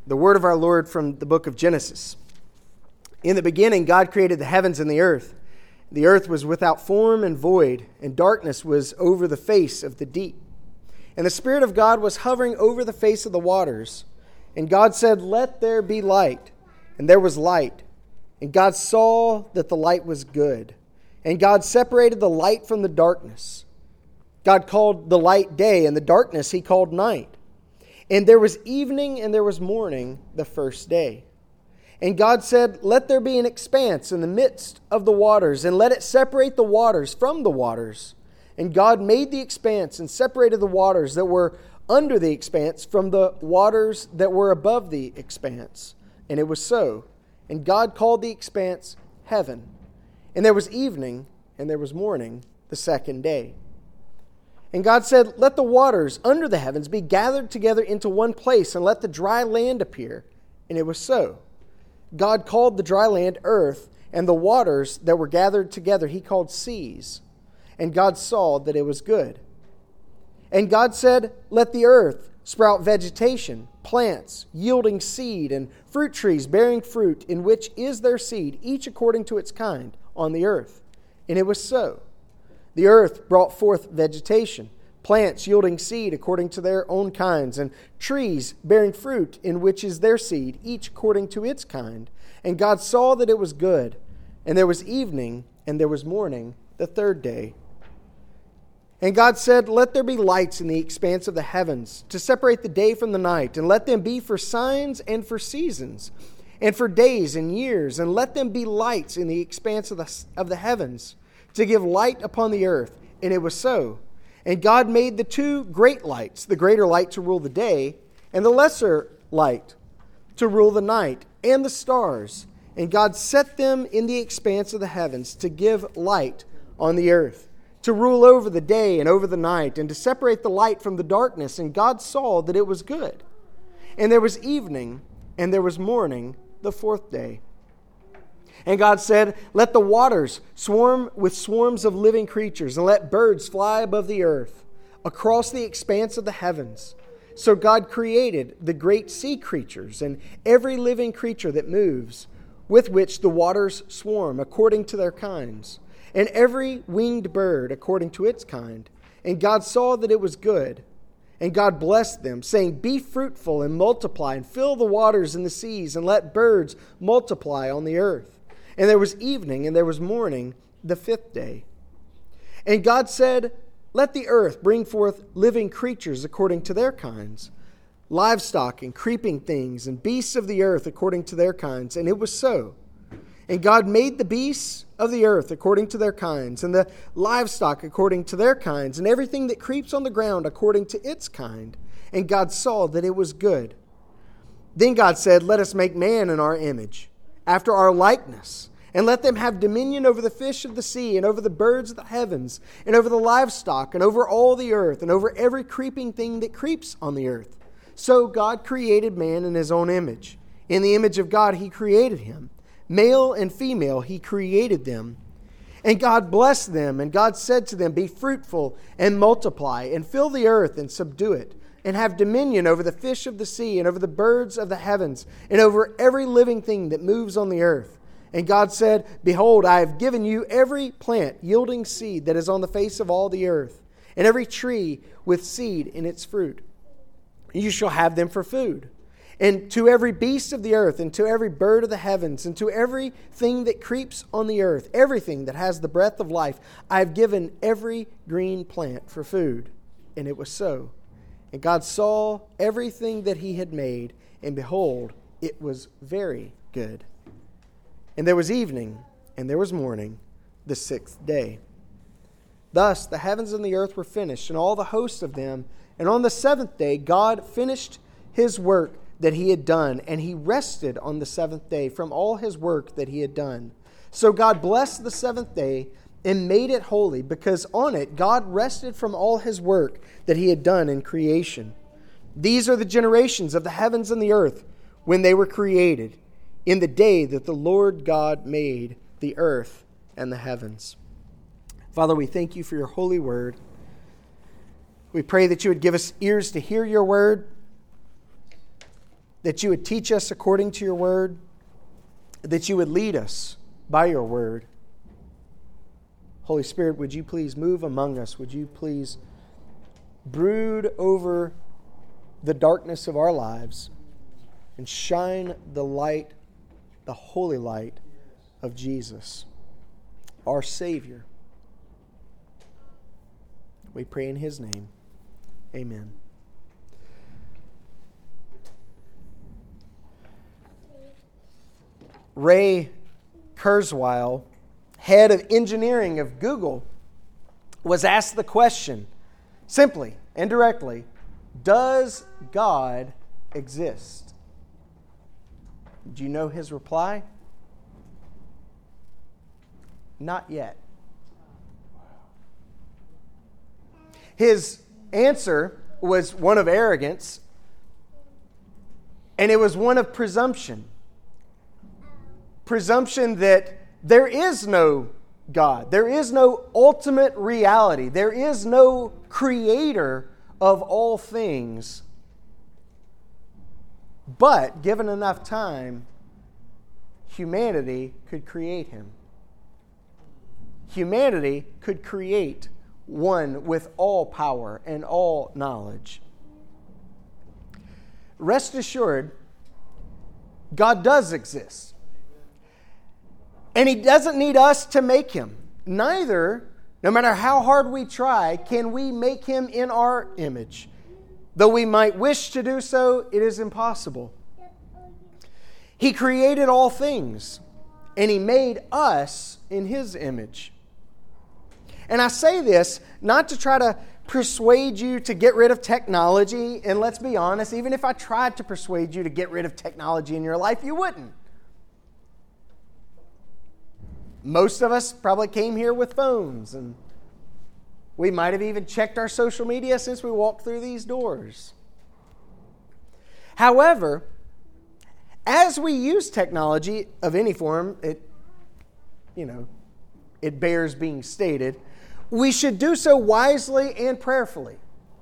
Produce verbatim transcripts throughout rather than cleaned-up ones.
The word of our Lord from the book of Genesis. In the beginning, God created the heavens and the earth. The earth was without form and void, and darkness was over the face of the deep. And the Spirit of God was hovering over the face of the waters. And God said, "Let there be light." And there was light. And God saw that the light was good. And God separated the light from the darkness. God called the light day, and the darkness he called night. And there was evening and there was morning the first day. And God said, "Let there be an expanse in the midst of the waters, and let it separate the waters from the waters." And God made the expanse and separated the waters that were under the expanse from the waters that were above the expanse. And it was so. And God called the expanse heaven. And there was evening and there was morning the second day. And God said, "Let the waters under the heavens be gathered together into one place, and let the dry land appear." And it was so. God called the dry land earth, and the waters that were gathered together he called seas. And God saw that it was good. And God said, "Let the earth sprout vegetation, plants, yielding seed, and fruit trees bearing fruit, in which is their seed, each according to its kind, on the earth." And it was so. The earth brought forth vegetation, plants yielding seed according to their own kinds, and trees bearing fruit in which is their seed, each according to its kind. And God saw that it was good. And there was evening, and there was morning, the third day. And God said, "Let there be lights in the expanse of the heavens, to separate the day from the night, and let them be for signs and for seasons, and for days and years, and let them be lights in the expanse of the, of the heavens, to give light upon the earth." And it was so. And God made the two great lights, the greater light to rule the day, and the lesser light to rule the night, and the stars. And God set them in the expanse of the heavens to give light on the earth, to rule over the day and over the night, and to separate the light from the darkness. And God saw that it was good. And there was evening, and there was morning, the fourth day. And God said, "Let the waters swarm with swarms of living creatures, and let birds fly above the earth, across the expanse of the heavens." So God created the great sea creatures, and every living creature that moves, with which the waters swarm, according to their kinds, and every winged bird according to its kind. And God saw that it was good. And God blessed them, saying, "Be fruitful and multiply, and fill the waters and the seas, and let birds multiply on the earth." And there was evening, and there was morning, the fifth day. And God said, "Let the earth bring forth living creatures according to their kinds, livestock and creeping things, and beasts of the earth according to their kinds." And it was so. And God made the beasts of the earth according to their kinds, and the livestock according to their kinds, and everything that creeps on the ground according to its kind. And God saw that it was good. Then God said, "Let us make man in our image, after our likeness, and let them have dominion over the fish of the sea, and over the birds of the heavens, and over the livestock, and over all the earth, and over every creeping thing that creeps on the earth." So God created man in his own image. In the image of God he created him. Male and female he created them. And God blessed them, and God said to them, "Be fruitful and multiply, and fill the earth and subdue it, and have dominion over the fish of the sea, and over the birds of the heavens, and over every living thing that moves on the earth." And God said, "Behold, I have given you every plant yielding seed that is on the face of all the earth, and every tree with seed in its fruit. You shall have them for food. And to every beast of the earth, and to every bird of the heavens, and to every thing that creeps on the earth, everything that has the breath of life, I have given every green plant for food." And it was so. And God saw everything that he had made, and behold, it was very good. And there was evening, and there was morning, the sixth day. Thus the heavens and the earth were finished, and all the hosts of them. And on the seventh day God finished his work that he had done, and he rested on the seventh day from all his work that he had done. So God blessed the seventh day and made it holy, because on it God rested from all his work that he had done in creation. These are the generations of the heavens and the earth when they were created, in the day that the Lord God made the earth and the heavens. Father, we thank you for your holy word. We pray that you would give us ears to hear your word, that you would teach us according to your word, that you would lead us by your word. Holy Spirit, would you please move among us? Would you please brood over the darkness of our lives and shine the light, the holy light of Jesus, our Savior. We pray in His name. Amen. Ray Kurzweil, head of engineering of Google, was asked the question, simply and directly, does God exist? Do you know his reply? Not yet. His answer was one of arrogance, and it was one of presumption. Presumption that there is no God. There is no ultimate reality. There is no creator of all things. But given enough time, humanity could create him. Humanity could create one with all power and all knowledge. Rest assured, God does exist. And He doesn't need us to make Him. Neither, no matter how hard we try, can we make Him in our image. Though we might wish to do so, it is impossible. He created all things, and He made us in His image. And I say this not to try to persuade you to get rid of technology. And let's be honest, even if I tried to persuade you to get rid of technology in your life, you wouldn't. Most of us probably came here with phones, and we might have even checked our social media since we walked through these doors. However, as we use technology of any form, it, you know, it bears being stated, we should do so wisely and prayerfully.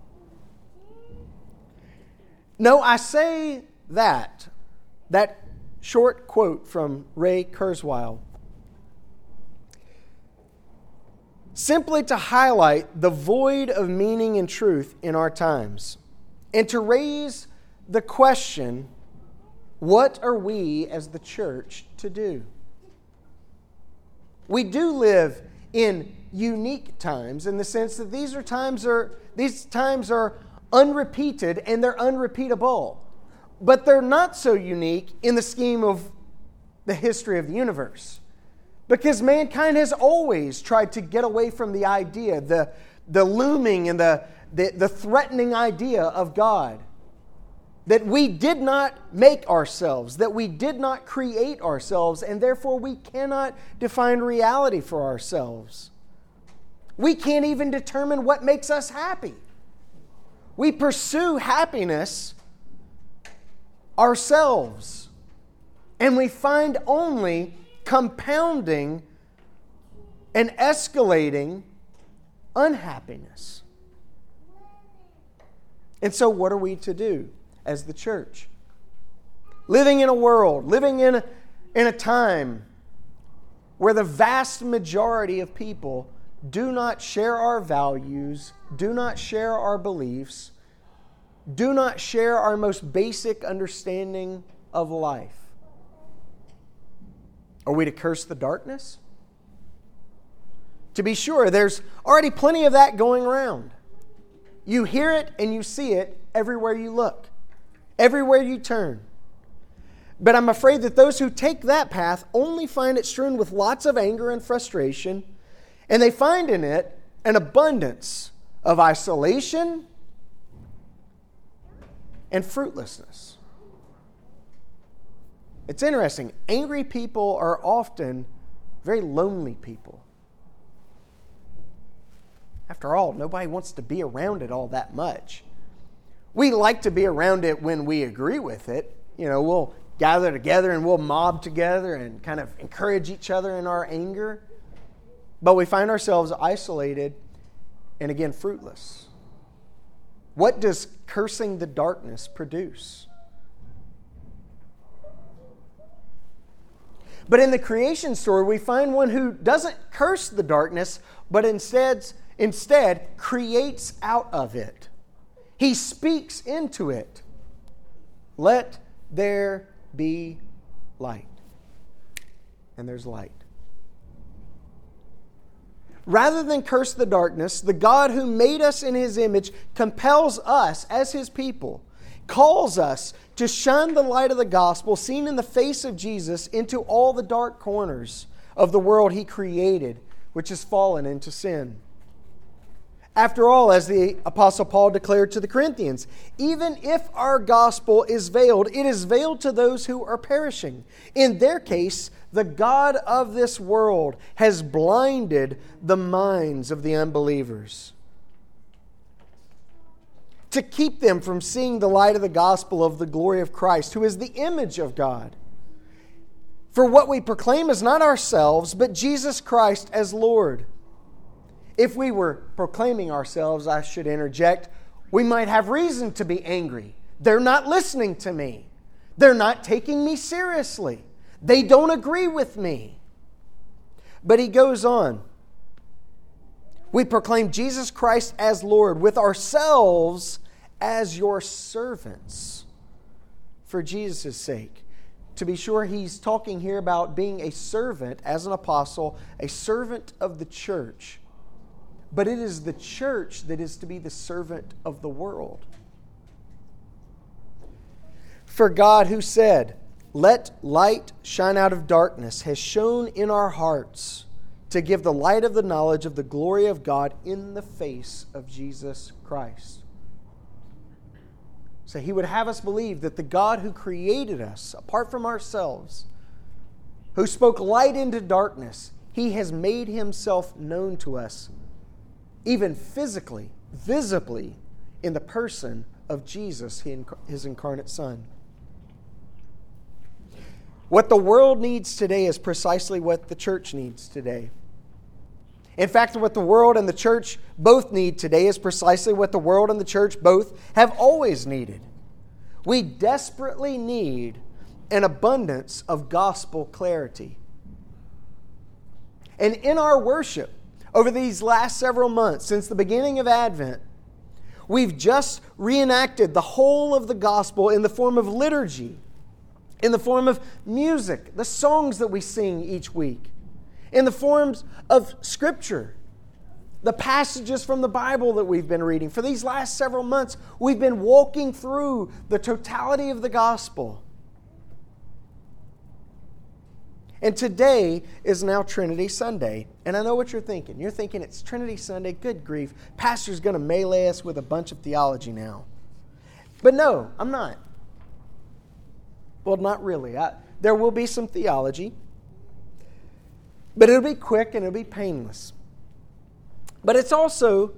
No, I say that, that short quote from Ray Kurzweil, simply to highlight the void of meaning and truth in our times, and to raise the question, what are we as the church to do? We do live in unique times in the sense that these are times are these times are unrepeated and they're unrepeatable. But they're not so unique in the scheme of the history of the universe. Because mankind has always tried to get away from the idea, the, the looming and the, the, the threatening idea of God. That we did not make ourselves, that we did not create ourselves, and therefore we cannot define reality for ourselves. We can't even determine what makes us happy. We pursue happiness ourselves, and we find only compounding and escalating unhappiness. And so what are we to do as the church? Living in a world, living in a, in a time where the vast majority of people do not share our values, do not share our beliefs, do not share our most basic understanding of life. Are we to curse the darkness? To be sure, there's already plenty of that going around. You hear it and you see it everywhere you look, everywhere you turn. But I'm afraid that those who take that path only find it strewn with lots of anger and frustration, and they find in it an abundance of isolation and fruitlessness. It's interesting. Angry people are often very lonely people. After all, nobody wants to be around it all that much. We like to be around it when we agree with it. You know, we'll gather together and we'll mob together and kind of encourage each other in our anger. But we find ourselves isolated and again fruitless. What does cursing the darkness produce? But in the creation story, we find one who doesn't curse the darkness, but instead, instead creates out of it. He speaks into it. Let there be light. And there's light. Rather than curse the darkness, the God who made us in His image compels us as His people, calls us to shine the light of the gospel seen in the face of Jesus into all the dark corners of the world He created, which has fallen into sin. After all, as the Apostle Paul declared to the Corinthians, even if our gospel is veiled, it is veiled to those who are perishing. In their case, the God of this world has blinded the minds of the unbelievers to keep them from seeing the light of the gospel of the glory of Christ, who is the image of God. For what we proclaim is not ourselves, but Jesus Christ as Lord. If we were proclaiming ourselves, I should interject, we might have reason to be angry. They're not listening to me. They're not taking me seriously. They don't agree with me. But he goes on. We proclaim Jesus Christ as Lord, with ourselves as your servants for Jesus' sake. To be sure, he's talking here about being a servant as an apostle, a servant of the church. But it is the church that is to be the servant of the world. For God, who said, "Let light shine out of darkness," has shone in our hearts to give the light of the knowledge of the glory of God in the face of Jesus Christ. So he would have us believe that the God who created us, apart from ourselves, who spoke light into darkness, he has made himself known to us, even physically, visibly, in the person of Jesus, his incarnate Son. What the world needs today is precisely what the church needs today. In fact, what the world and the church both need today is precisely what the world and the church both have always needed. We desperately need an abundance of gospel clarity. And in our worship, over these last several months, since the beginning of Advent, we've just reenacted the whole of the gospel in the form of liturgy, in the form of music, the songs that we sing each week, in the forms of Scripture, the passages from the Bible that we've been reading. For these last several months, we've been walking through the totality of the gospel. And today is now Trinity Sunday. And I know what you're thinking. You're thinking it's Trinity Sunday. Good grief. Pastor's going to melee us with a bunch of theology now. But no, I'm not. Well, not really. I, there will be some theology. But it'll be quick and it'll be painless. But it's also,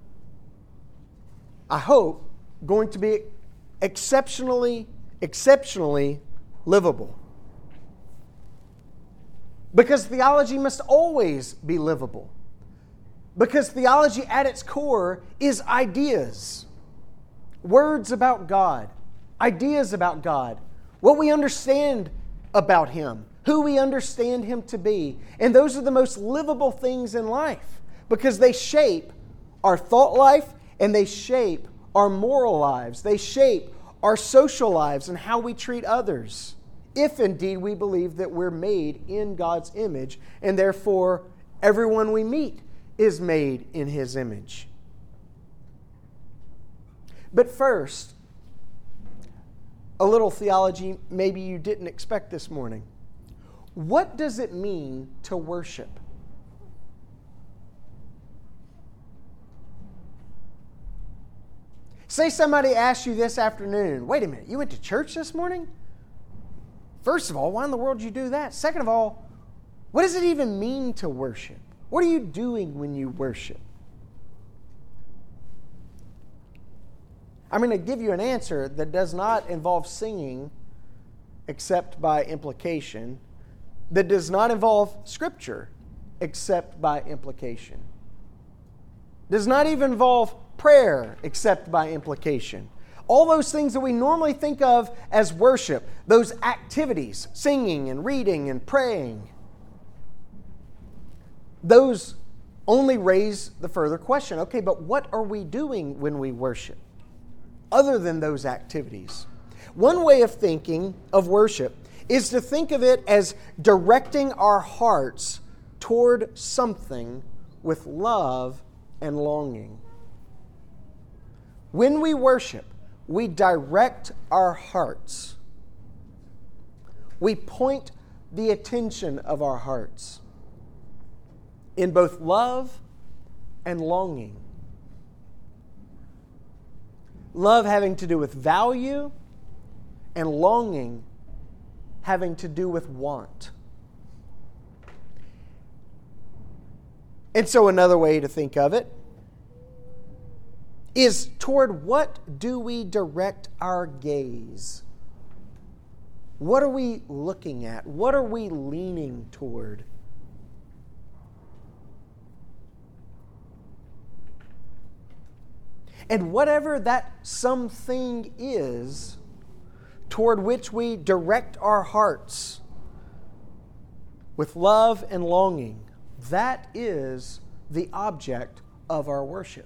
I hope, going to be exceptionally, exceptionally livable. Because theology must always be livable. Because theology at its core is ideas. Words about God. Ideas about God. What we understand about Him. Who we understand Him to be. And those are the most livable things in life. Because they shape our thought life and they shape our moral lives. They shape our social lives and how we treat others. If indeed we believe that we're made in God's image, and therefore everyone we meet is made in His image. But first, a little theology maybe you didn't expect this morning. What does it mean to worship? Say somebody asked you this afternoon, wait a minute, you went to church this morning? First of all, why in the world did you do that? Second of all, what does it even mean to worship? What are you doing when you worship? I'm going to give you an answer that does not involve singing except by implication, that does not involve Scripture except by implication, does not even involve prayer except by implication. All those things that we normally think of as worship, those activities, singing and reading and praying, those only raise the further question, okay, but what are we doing when we worship other than those activities? One way of thinking of worship is to think of it as directing our hearts toward something with love and longing. When we worship, we direct our hearts. We point the attention of our hearts in both love and longing. Love having to do with value, and longing having to do with want. And so another way to think of it is toward what do we direct our gaze? What are we looking at? What are we leaning toward? And whatever that something is toward which we direct our hearts with love and longing, that is the object of our worship.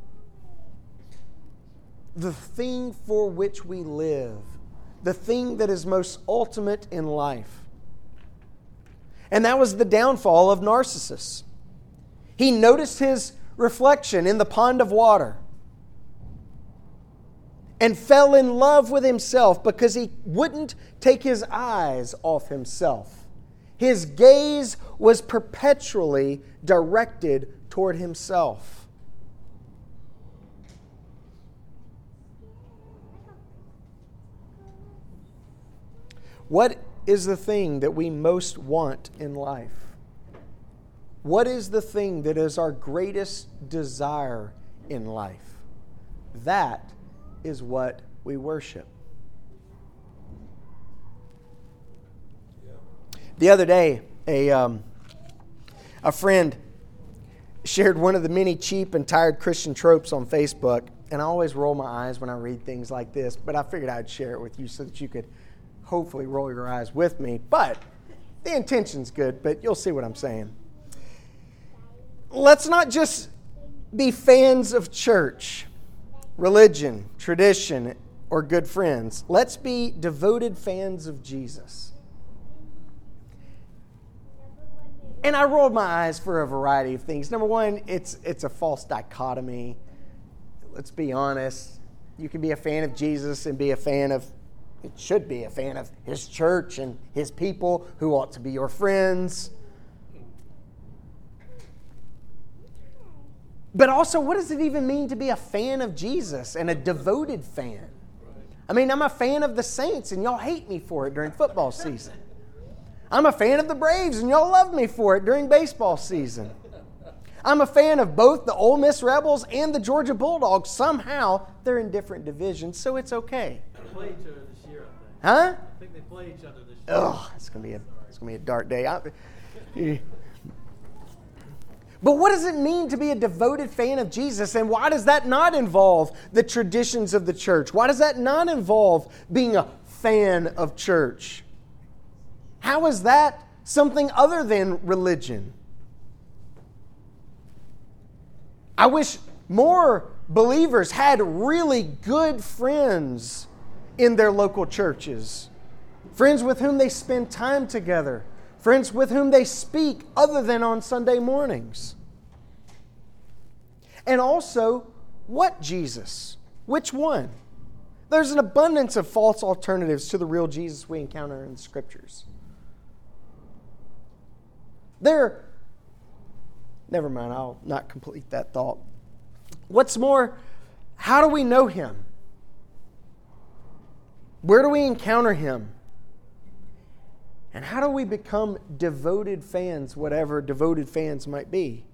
The thing for which we live, the thing that is most ultimate in life. And that was the downfall of Narcissus. He noticed his reflection in the pond of water and fell in love with himself because he wouldn't take his eyes off himself. His gaze was perpetually directed toward himself. What is the thing that we most want in life? What is the thing that is our greatest desire in life? That is what we worship. The other day, a um, a friend shared one of the many cheap and tired Christian tropes on Facebook, and I always roll my eyes when I read things like this, but I figured I'd share it with you so that you could hopefully roll your eyes with me. But the intention's good, but you'll see what I'm saying. Let's not just be fans of church, religion, tradition, or good friends. Let's be devoted fans of Jesus. And I rolled my eyes for a variety of things. Number one, it's it's a false dichotomy. Let's be honest. You can be a fan of Jesus and be a fan of, it should be a fan of his church and his people who ought to be your friends. But also, what does it even mean to be a fan of Jesus and a devoted fan? I mean, I'm a fan of the Saints, and y'all hate me for it during football season. I'm a fan of the Braves, and y'all love me for it during baseball season. I'm a fan of both the Ole Miss Rebels and the Georgia Bulldogs. Somehow, they're in different divisions, so it's okay. They play each other this year, I think. Huh? I think they play each other this year. Oh, it's gonna be a it's gonna be a dark day. I, But what does it mean to be a devoted fan of Jesus? And why does that not involve the traditions of the church? Why does that not involve being a fan of church? How is that something other than religion? I wish more believers had really good friends in their local churches. Friends with whom they spend time together. Friends with whom they speak other than on Sunday mornings. And also, what Jesus? Which one? There's an abundance of false alternatives to the real Jesus we encounter in the Scriptures. There, never mind, I'll not complete that thought. What's more, how do we know Him? Where do we encounter Him? And how do we become devoted fans, whatever devoted fans might be?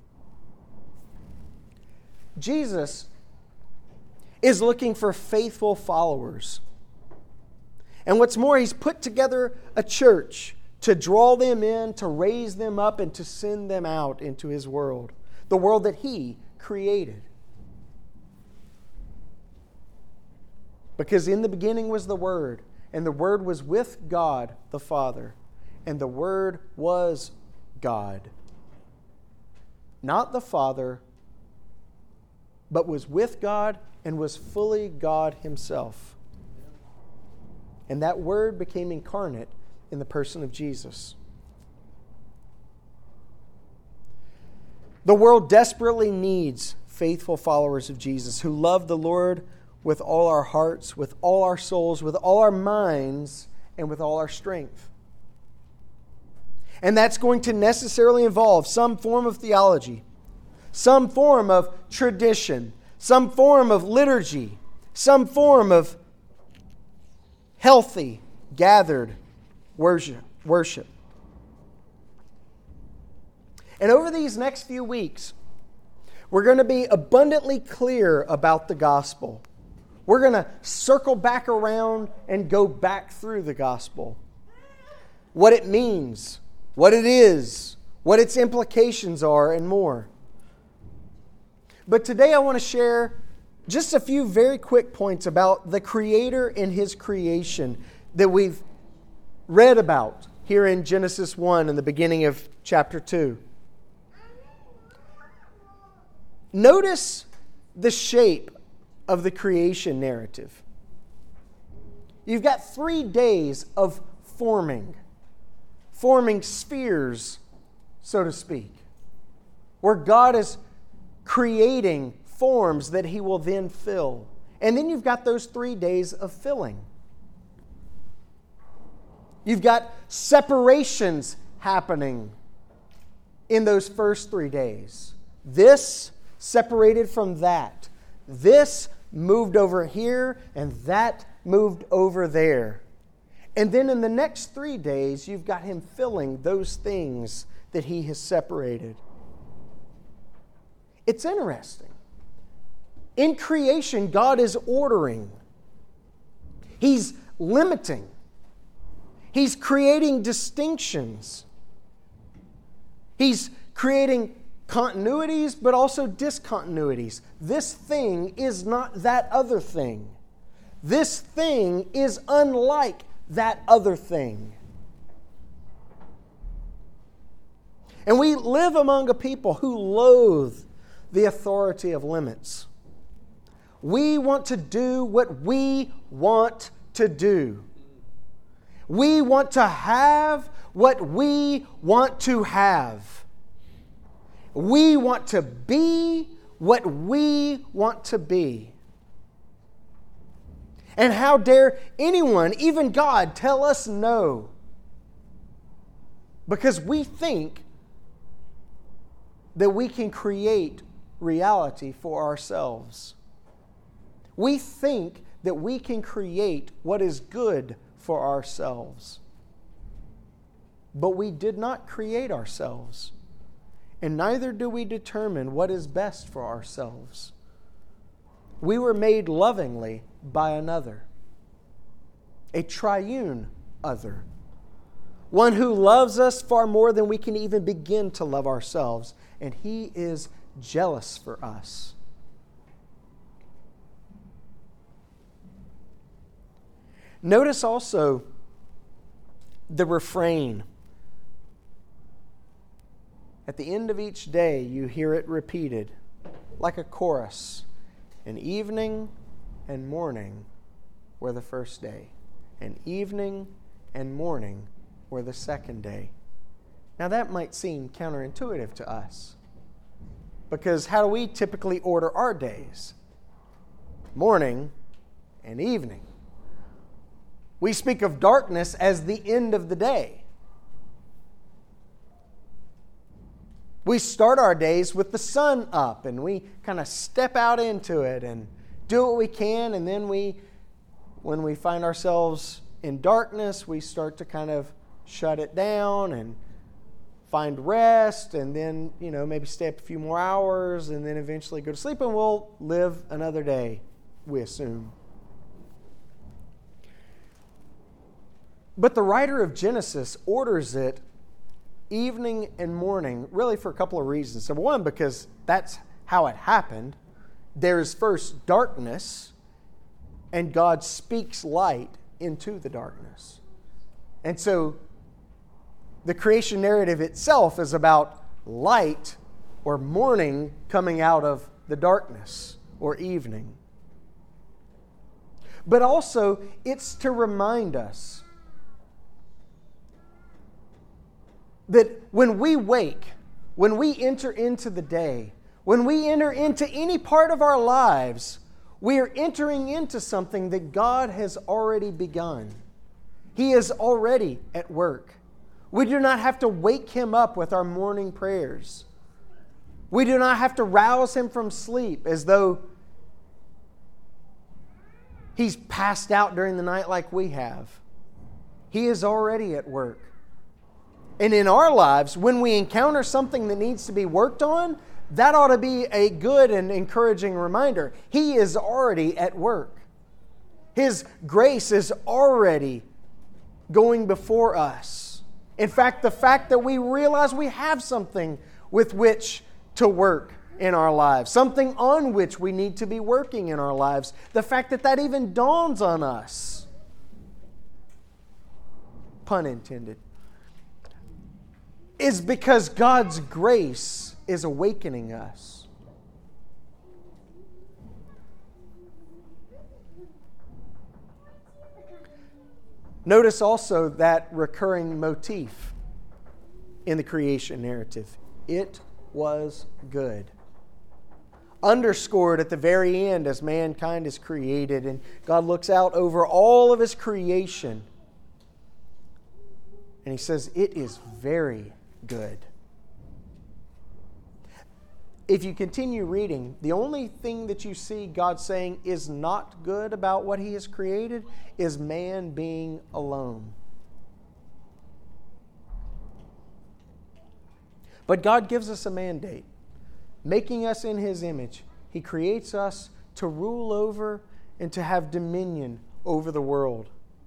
Jesus is looking for faithful followers. And what's more, He's put together a church to draw them in, to raise them up, and to send them out into His world, the world that He created. Because in the beginning was the Word, and the Word was with God the Father, and the Word was God. Not the Father, but was with God and was fully God Himself. And that Word became incarnate in the person of Jesus. The world desperately needs faithful followers of Jesus who love the Lord with all our hearts, with all our souls, with all our minds, and with all our strength. And that's going to necessarily involve some form of theology, some form of tradition, some form of liturgy, some form of healthy, gathered worship. worship. And over these next few weeks, we're going to be abundantly clear about the gospel. We're going to circle back around and go back through the gospel. What it means, what it is, what its implications are, and more. But today I want to share just a few very quick points about the Creator and His creation that we've read about here in Genesis one and the beginning of chapter two. Notice the shape of the creation narrative. You've got three days of forming, forming spheres, so to speak, where God is creating forms that He will then fill. And then you've got those three days of filling. You've got separations happening in those first three days. This separated from that. This moved over here, and that moved over there. And then in the next three days, you've got Him filling those things that He has separated. It's interesting. In creation, God is ordering. He's limiting. He's creating distinctions. He's creating continuities, but also discontinuities. This thing is not that other thing. This thing is unlike that other thing. And we live among a people who loathe the authority of limits. We want to do what we want to do. We want to have what we want to have. We want to be what we want to be. And how dare anyone, even God, tell us no? Because we think that we can create reality for ourselves. We think that we can create what is good for ourselves. But we did not create ourselves. And neither do we determine what is best for ourselves. We were made lovingly by another, a triune other, one who loves us far more than we can even begin to love ourselves, and He is jealous for us. Notice also the refrain. At the end of each day, you hear it repeated like a chorus. And evening and morning were the first day, and evening and morning were the second day. Now that might seem counterintuitive to us, because how do we typically order our days? Morning and evening. We speak of darkness as the end of the day. We start our days with the sun up, and we kind of step out into it and do what we can, and then we, when we find ourselves in darkness, we start to kind of shut it down and find rest, and then, you know, maybe stay up a few more hours, and then eventually go to sleep, and we'll live another day, we assume. But the writer of Genesis orders it evening and morning, really for a couple of reasons. Number one, because that's how it happened. There's first darkness, and God speaks light into the darkness. And so the creation narrative itself is about light or morning coming out of the darkness or evening. But also, it's to remind us that when we wake, when we enter into the day, when we enter into any part of our lives, we are entering into something that God has already begun. He is already at work. We do not have to wake Him up with our morning prayers. We do not have to rouse Him from sleep as though He's passed out during the night like we have. He is already at work. And in our lives, when we encounter something that needs to be worked on, that ought to be a good and encouraging reminder. He is already at work. His grace is already going before us. In fact, the fact that we realize we have something with which to work in our lives, something on which we need to be working in our lives, the fact that that even dawns on us, pun intended, is because God's grace is awakening us. Notice also that recurring motif in the creation narrative. It was good. Underscored at the very end as mankind is created and God looks out over all of His creation and He says, it is very good. If you continue reading, the only thing that you see God saying is not good about what He has created is man being alone. But God gives us a mandate. Making us in His image, He creates us to rule over and to have dominion over the world.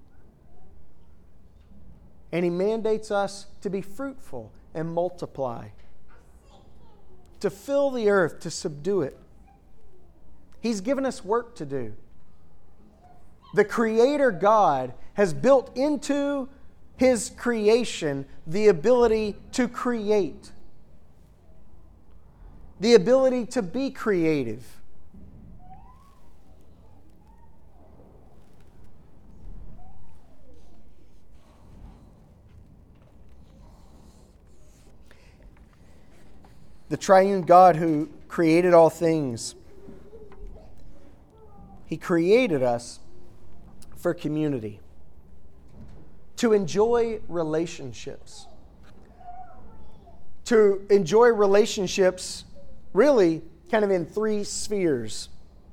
And He mandates us to be fruitful and multiply, to fill the earth, to subdue it. He's given us work to do. The Creator God has built into His creation the ability to create, the ability to be creative. The triune God who created all things, He created us for community, to enjoy relationships, to enjoy relationships really kind of in three spheres.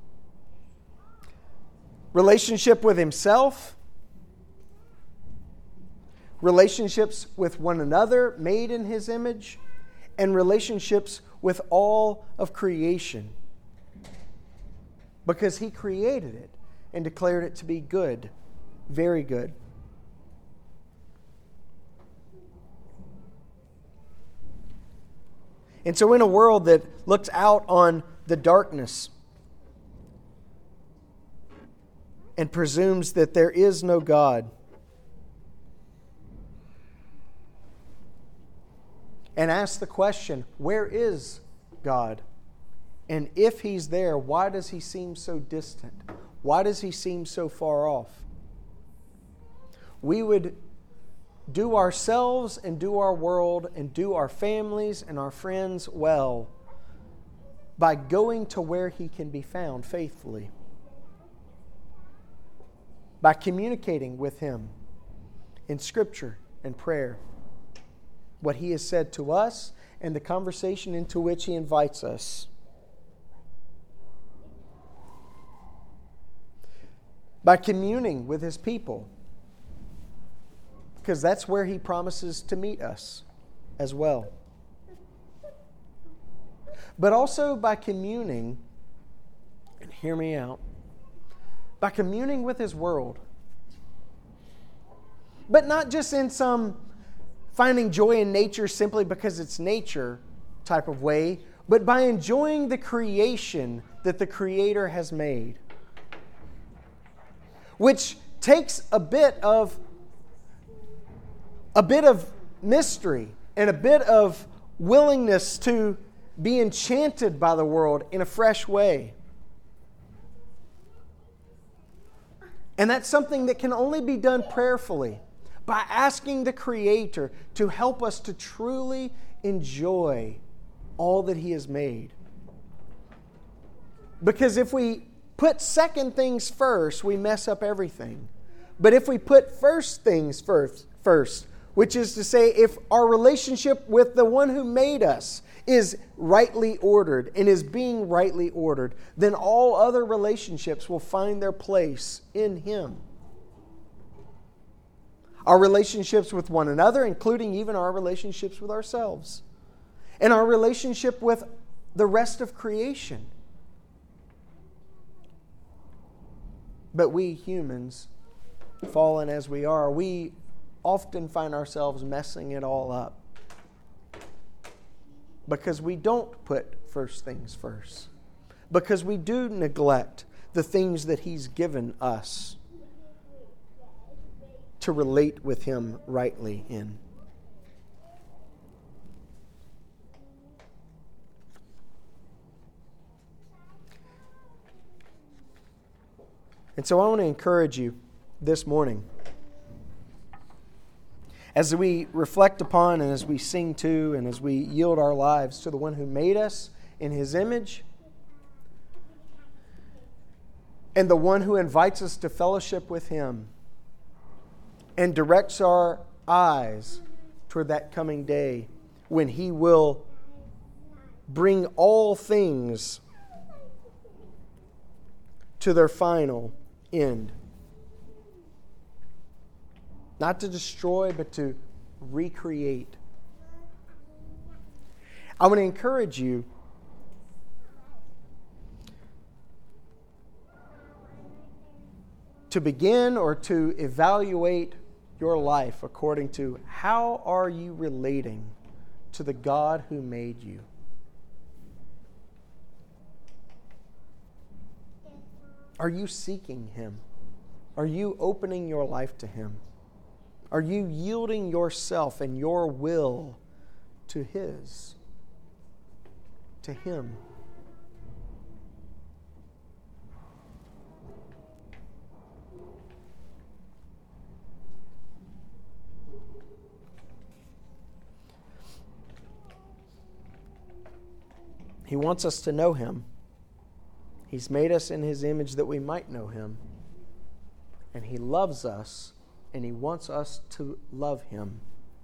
Relationship with Himself, relationships with one another made in His image, and relationships with all of creation. Because He created it and declared it to be good, very good. And so in a world that looks out on the darkness and presumes that there is no God, and asks the question, where is God? And if He's there, why does He seem so distant? Why does He seem so far off? We would do ourselves and do our world and do our families and our friends well by going to where He can be found faithfully, by communicating with Him in Scripture and prayer, what He has said to us and the conversation into which He invites us. By communing with His people, because that's where He promises to meet us as well. But also by communing, and hear me out, by communing with His world. But not just in some finding joy in nature simply because it's nature type of way, but by enjoying the creation that the Creator has made. which takes a bit of a bit of mystery and a bit of willingness to be enchanted by the world in a fresh way. And that's something that can only be done prayerfully, by asking the Creator to help us to truly enjoy all that He has made. Because if we put second things first, we mess up everything. But if we put first things first, first, which is to say, if our relationship with the one who made us is rightly ordered and is being rightly ordered, then all other relationships will find their place in Him. Our relationships with one another, including even our relationships with ourselves, and our relationship with the rest of creation. But we humans, fallen as we are, we often find ourselves messing it all up because we don't put first things first, because we do neglect the things that He's given us to relate with Him rightly in. And so I want to encourage you this morning, as we reflect upon and as we sing to and as we yield our lives to the one who made us in His image and the one who invites us to fellowship with Him and directs our eyes toward that coming day when He will bring all things to their final end. Not to destroy, but to recreate. I want to encourage you to begin or to evaluate your life according to how are you relating to the God who made you. Are you seeking Him? Are you opening your life to Him? Are you yielding yourself and your will to His, to Him? He wants us to know Him. He's made us in His image that we might know Him. And He loves us, and He wants us to love Him.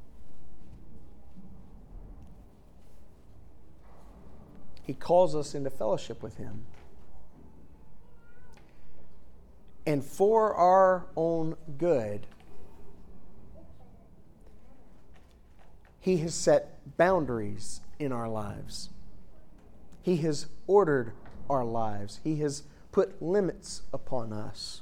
He calls us into fellowship with Him. And for our own good, He has set boundaries in our lives. He has ordered our lives. He has put limits upon us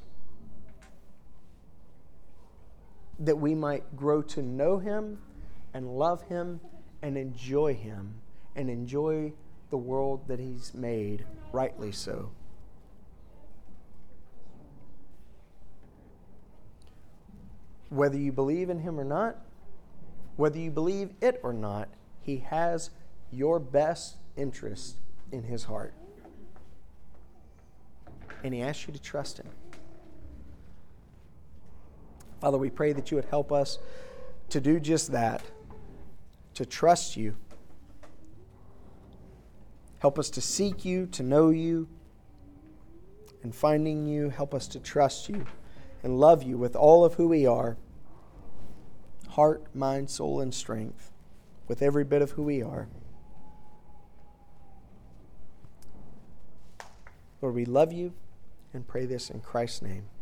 that we might grow to know Him and love Him and enjoy Him and enjoy the world that He's made, rightly so. Whether you believe in Him or not, whether you believe it or not, He has your best interest in His heart. And He asks you to trust Him. Father, we pray that You would help us to do just that, to trust You. Help us to seek You, to know You, and finding You, help us to trust You and love You with all of who we are, heart, mind, soul, and strength, with every bit of who we are. Lord, we love You and pray this in Christ's name.